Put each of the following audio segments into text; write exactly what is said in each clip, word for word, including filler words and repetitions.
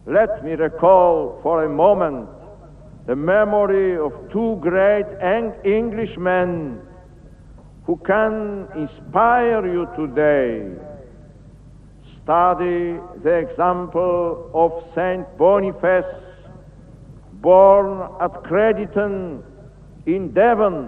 let me recall for a moment the memory of two great Englishmen who can inspire you today. Study the example of Saint Boniface, born at Crediton in Devon,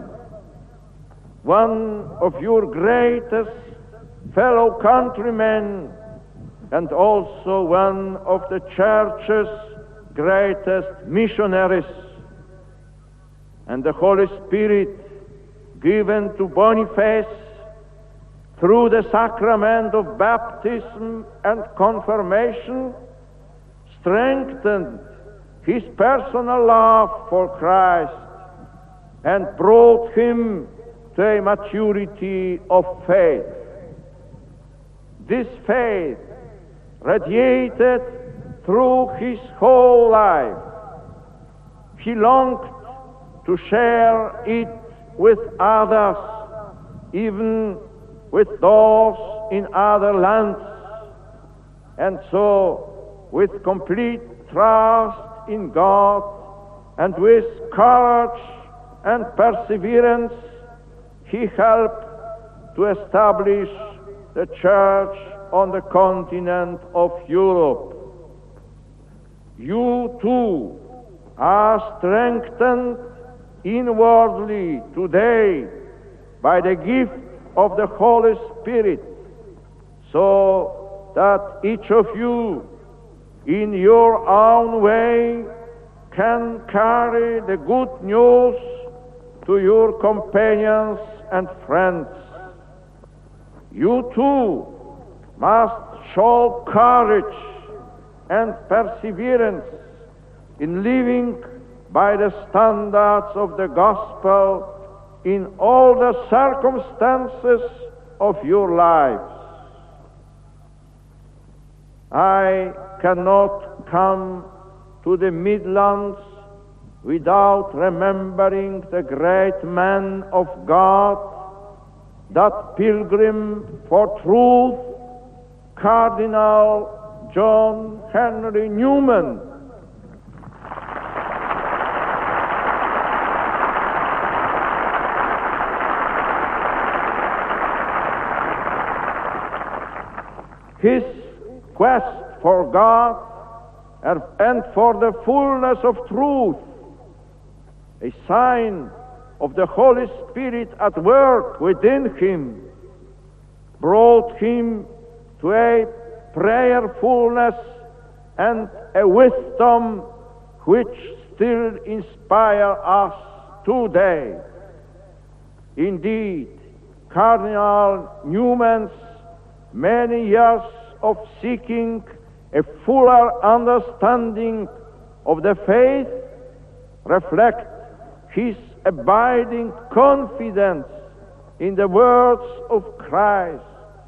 one of your greatest fellow countrymen and also one of the Church's greatest missionaries. And the Holy Spirit given to Boniface through the sacrament of baptism and confirmation strengthened his personal love for Christ and brought him to a maturity of faith. This faith radiated through his whole life. He longed to share it with others, even with those in other lands. And so, with complete trust in God and with courage and perseverance, he helped to establish the Church on the continent of Europe. You too are strengthened inwardly today by the gift of the Holy Spirit, so that each of you in your own way can carry the good news to your companions and friends. You too must show courage and perseverance in living by the standards of the gospel in all the circumstances of your lives. I cannot come to the Midlands without remembering the great man of God, that pilgrim for truth, Cardinal John Henry Newman. His quest for God and for the fullness of truth, a sign of the Holy Spirit at work within him, brought him to a prayerfulness and a wisdom which still inspire us today. Indeed, Cardinal Newman's many years of seeking a fuller understanding of the faith reflect his abiding confidence in the words of Christ.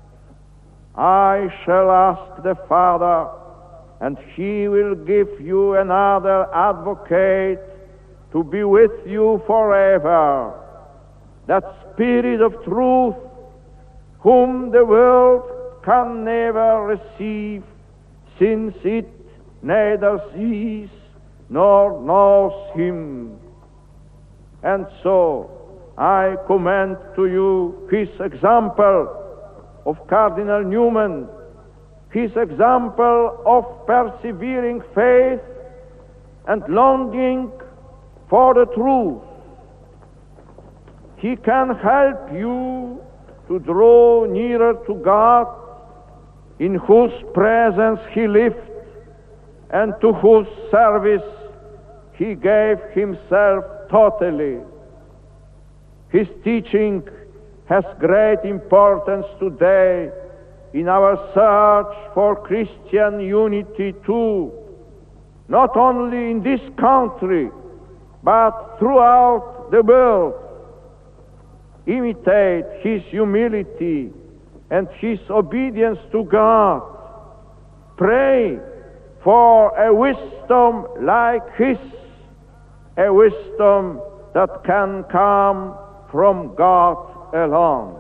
I shall ask the Father, and he will give you another advocate to be with you forever, that Spirit of truth, whom the world can never receive, since it neither sees nor knows him. And so I commend to you his example of Cardinal Newman, his example of persevering faith and longing for the truth. He can help you to draw nearer to God, in whose presence he lived and to whose service he gave himself totally. His teaching has great importance today in our search for Christian unity too, not only in this country, but throughout the world. Imitate his humility and his obedience to God. Pray for a wisdom like his, a wisdom that can come from God alone.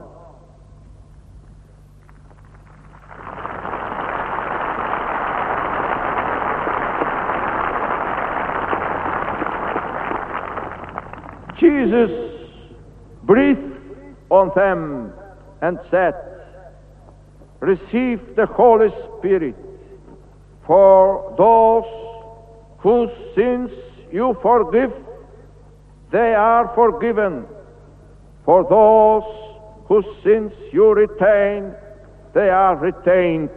Jesus breathed on them and said, "Receive the Holy Spirit. For those whose sins you forgive, they are forgiven. For those whose sins you retain, they are retained."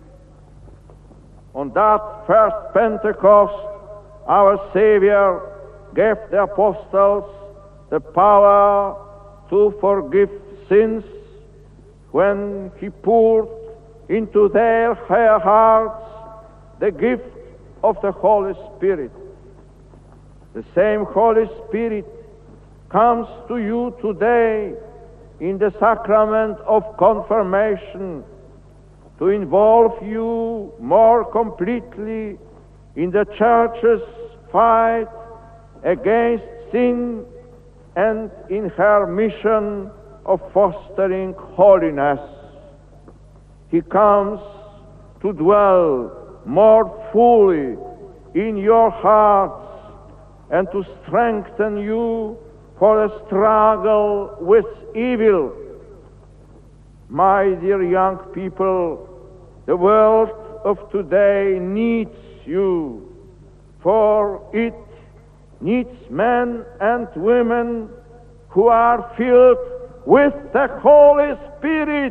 On that first Pentecost, our Savior gave the apostles the power to forgive sins when he poured into their hearts the gift of the Holy Spirit. The same Holy Spirit comes to you today in the sacrament of confirmation to involve you more completely in the Church's fight against sin and in her mission of fostering holiness. He comes to dwell more fully in your hearts and to strengthen you for the struggle with evil. My dear young people, the world of today needs you, for it needs men and women who are filled with the Holy Spirit.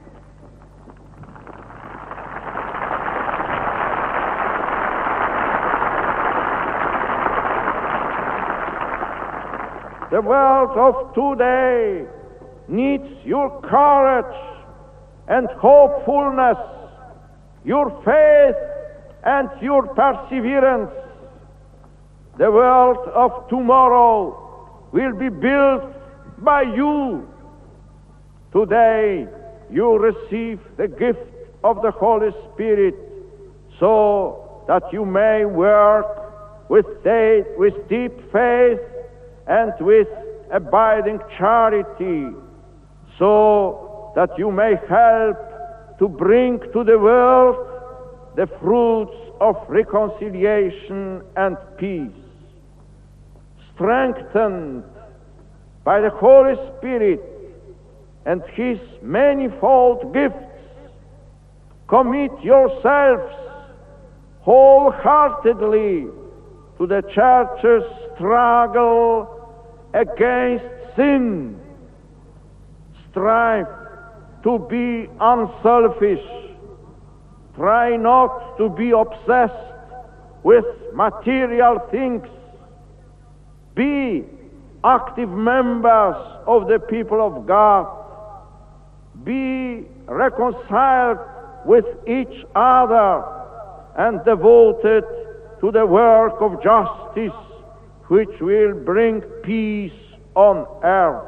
The world of today needs your courage and hopefulness, your faith and your perseverance. The world of tomorrow will be built by you. Today you receive the gift of the Holy Spirit so that you may work with faith, with deep faith and with abiding charity, so that you may help to bring to the world the fruits of reconciliation and peace. Strengthened by the Holy Spirit and His manifold gifts, commit yourselves wholeheartedly to the Church's struggle against sin. Strive to be unselfish. Try not to be obsessed with material things. Be active members of the people of God. Be reconciled with each other and devoted to the work of justice, which will bring peace on earth.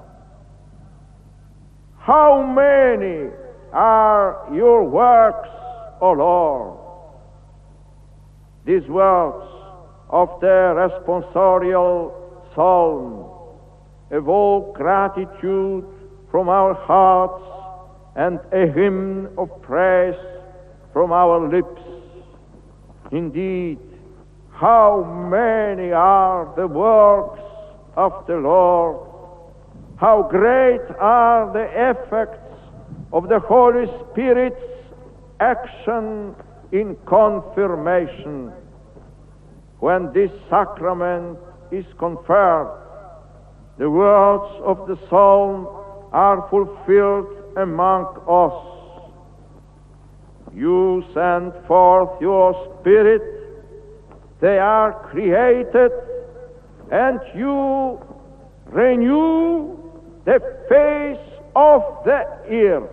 How many are your works, O Lord? These words of the responsorial psalm evoke gratitude from our hearts and a hymn of praise from our lips. Indeed, how many are the works of the Lord? How great are the effects of the Holy Spirit's action in confirmation. When this sacrament is conferred, the words of the psalm are fulfilled among us. You send forth your Spirit, they are created, and you renew the face of the earth.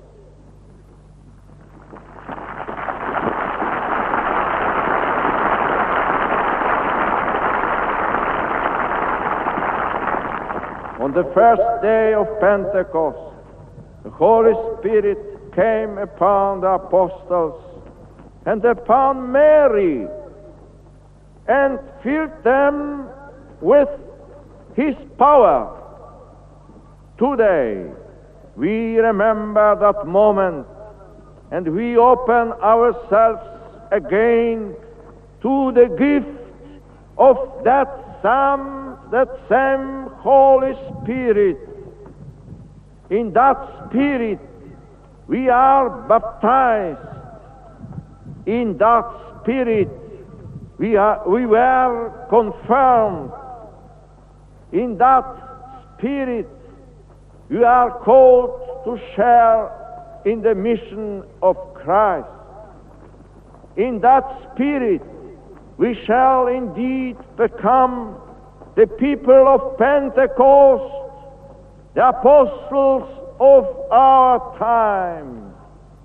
On the first day of Pentecost, the Holy Spirit came upon the apostles and upon Mary and filled them with His power. Today, we remember that moment and we open ourselves again to the gift of that some, that same Holy Spirit, in that Spirit we are baptized. In that Spirit we, are, we were confirmed. In that Spirit we are called to share in the mission of Christ. In that Spirit we shall indeed become the people of Pentecost, the apostles of our time.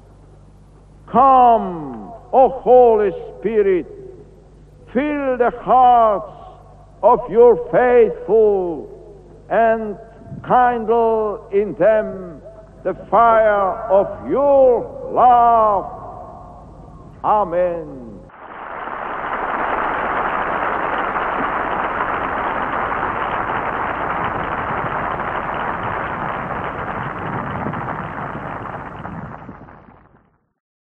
Come, O Holy Spirit, fill the hearts of your faithful and kindle in them the fire of your love. Amen.